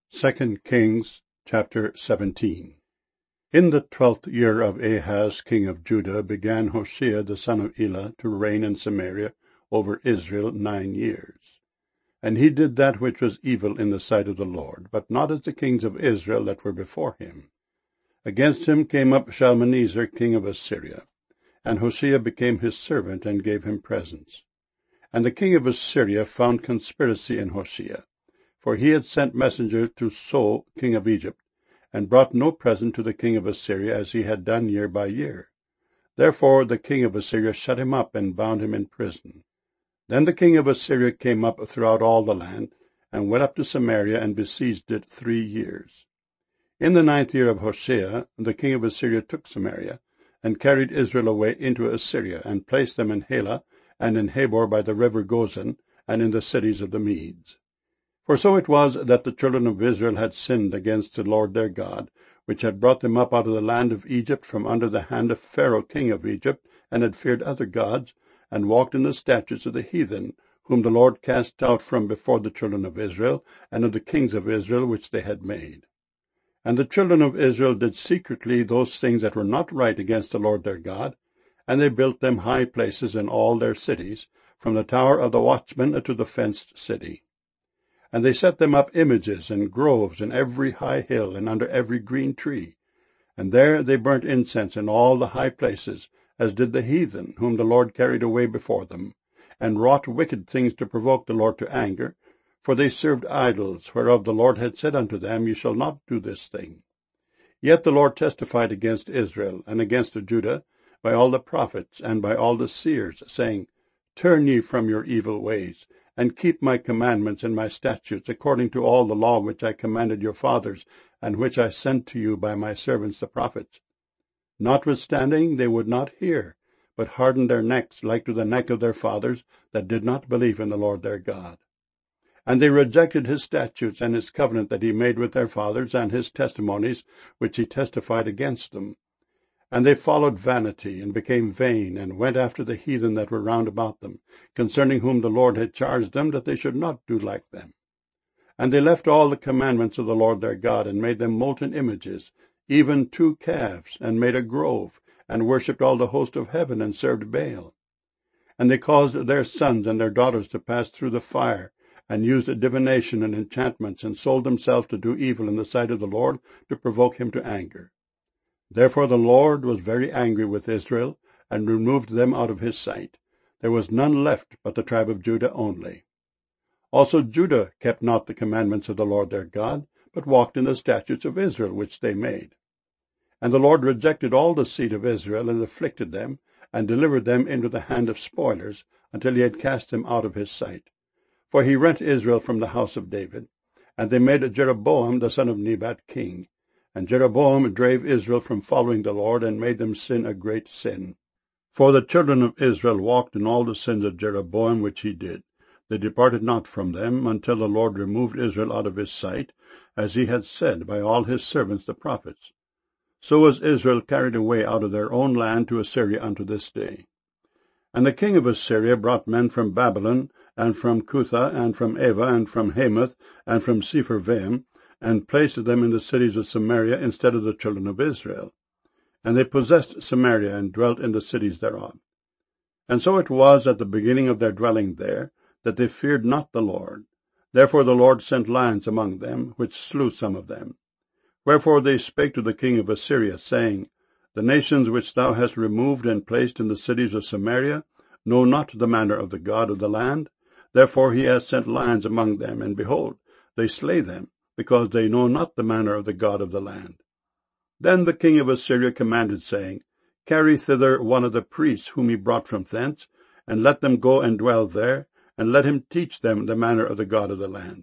2 Kings chapter 17. In the 12th year of Ahaz king of Judah began Hoshea the son of Elah to reign in Samaria over Israel 9 years. And he did that which was evil in the sight of the Lord, but not as the kings of Israel that were before him. Against him came up Shalmaneser king of Assyria, and Hoshea became his servant and gave him presents. And the king of Assyria found conspiracy in Hoshea, for he had sent messengers to So king of Egypt, and brought no present to the king of Assyria as he had done year by year. Therefore the king of Assyria shut him up and bound him in prison. Then the king of Assyria came up throughout all the land, and went up to Samaria and besieged it 3 years. In the 9th year of Hoshea the king of Assyria took Samaria, and carried Israel away into Assyria, and placed them in Halah, and in Habor by the river Gozan, and in the cities of the Medes. For so it was that the children of Israel had sinned against the Lord their God, which had brought them up out of the land of Egypt from under the hand of Pharaoh king of Egypt, and had feared other gods, and walked in the statutes of the heathen, whom the Lord cast out from before the children of Israel, and of the kings of Israel which they had made. And the children of Israel did secretly those things that were not right against the Lord their God, and they built them high places in all their cities, from the tower of the watchman to the fenced city. And they set them up images and groves in every high hill and under every green tree. And there they burnt incense in all the high places, as did the heathen, whom the Lord carried away before them, and wrought wicked things to provoke the Lord to anger, for they served idols, whereof the Lord had said unto them, Ye shall not do this thing. Yet the Lord testified against Israel and against Judah by all the prophets and by all the seers, saying, Turn ye from your evil ways, and keep my commandments and my statutes, according to all the law which I commanded your fathers, and which I sent to you by my servants the prophets. Notwithstanding they would not hear, but hardened their necks like to the neck of their fathers, that did not believe in the Lord their God. And they rejected his statutes and his covenant that he made with their fathers, and his testimonies which he testified against them. And they followed vanity, and became vain, and went after the heathen that were round about them, concerning whom the Lord had charged them that they should not do like them. And they left all the commandments of the Lord their God, and made them molten images, even 2 calves, and made a grove, and worshipped all the host of heaven, and served Baal. And they caused their sons and their daughters to pass through the fire, and used divination and enchantments, and sold themselves to do evil in the sight of the Lord, to provoke him to anger. Therefore the Lord was very angry with Israel, and removed them out of his sight. There was none left but the tribe of Judah only. Also Judah kept not the commandments of the Lord their God, but walked in the statutes of Israel which they made. And the Lord rejected all the seed of Israel, and afflicted them, and delivered them into the hand of spoilers, until he had cast them out of his sight. For he rent Israel from the house of David, and they made Jeroboam the son of Nebat king. And Jeroboam drave Israel from following the Lord, and made them sin a great sin. For the children of Israel walked in all the sins of Jeroboam which he did. They departed not from them, until the Lord removed Israel out of his sight, as he had said by all his servants the prophets. So was Israel carried away out of their own land to Assyria unto this day. And the king of Assyria brought men from Babylon, and from Cutha, and from Ava, and from Hamath, and from Sepharvaim, and placed them in the cities of Samaria instead of the children of Israel. And they possessed Samaria, and dwelt in the cities thereof. And so it was at the beginning of their dwelling there, that they feared not the Lord. Therefore the Lord sent lions among them, which slew some of them. Wherefore they spake to the king of Assyria, saying, The nations which thou hast removed and placed in the cities of Samaria know not the manner of the God of the land. Therefore he hath sent lions among them, and behold, they slay them, because they know not the manner of the God of the land. Then the king of Assyria commanded, saying, Carry thither one of the priests whom he brought from thence, and let them go and dwell there, and let him teach them the manner of the God of the land.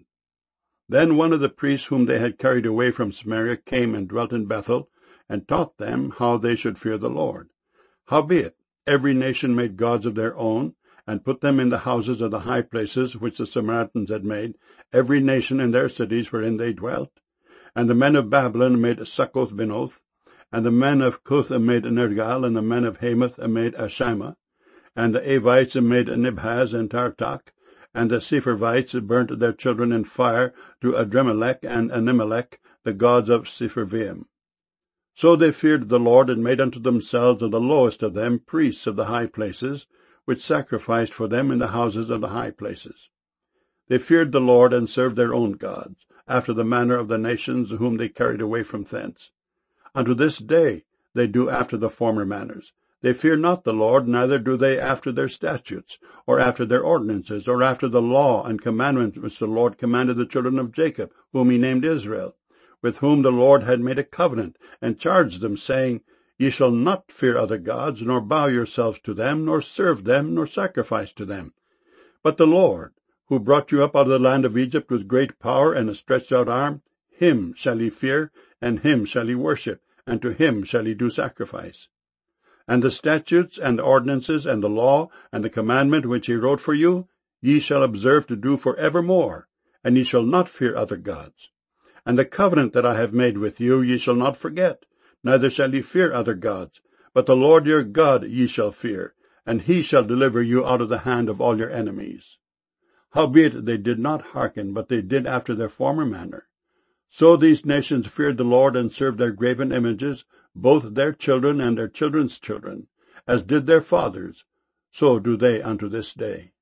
Then one of the priests whom they had carried away from Samaria came and dwelt in Bethel, and taught them how they should fear the Lord. Howbeit, every nation made gods of their own, and put them in the houses of the high places which the Samaritans had made, every nation in their cities wherein they dwelt. And the men of Babylon made Succoth-Benoth, and the men of Cuth made Nergal, and the men of Hamath made Ashima, and the Avites made Nibhaz and Tartak, And the Sepharvites burnt their children in fire to Adrammelech and Animelech, the gods of Sepharvaim. So they feared the Lord, and made unto themselves of the lowest of them priests of the high places, which sacrificed for them in the houses of the high places. They feared the Lord, and served their own gods, after the manner of the nations whom they carried away from thence. Unto this day they do after the former manners. They fear not the Lord, neither do they after their statutes, or after their ordinances, or after the law and commandments which the Lord commanded the children of Jacob, whom he named Israel, with whom the Lord had made a covenant, and charged them, saying, Ye shall not fear other gods, nor bow yourselves to them, nor serve them, nor sacrifice to them. But the Lord, who brought you up out of the land of Egypt with great power and a stretched out arm, him shall ye fear, and him shall ye worship, and to him shall ye do sacrifice. And the statutes, and the ordinances, and the law, and the commandment which he wrote for you, ye shall observe to do for evermore, and ye shall not fear other gods. And the covenant that I have made with you ye shall not forget, neither shall ye fear other gods, but the Lord your God ye shall fear, and he shall deliver you out of the hand of all your enemies. Howbeit they did not hearken, but they did after their former manner. So these nations feared the Lord, and served their graven images, both their children and their children's children, as did their fathers, so do they unto this day.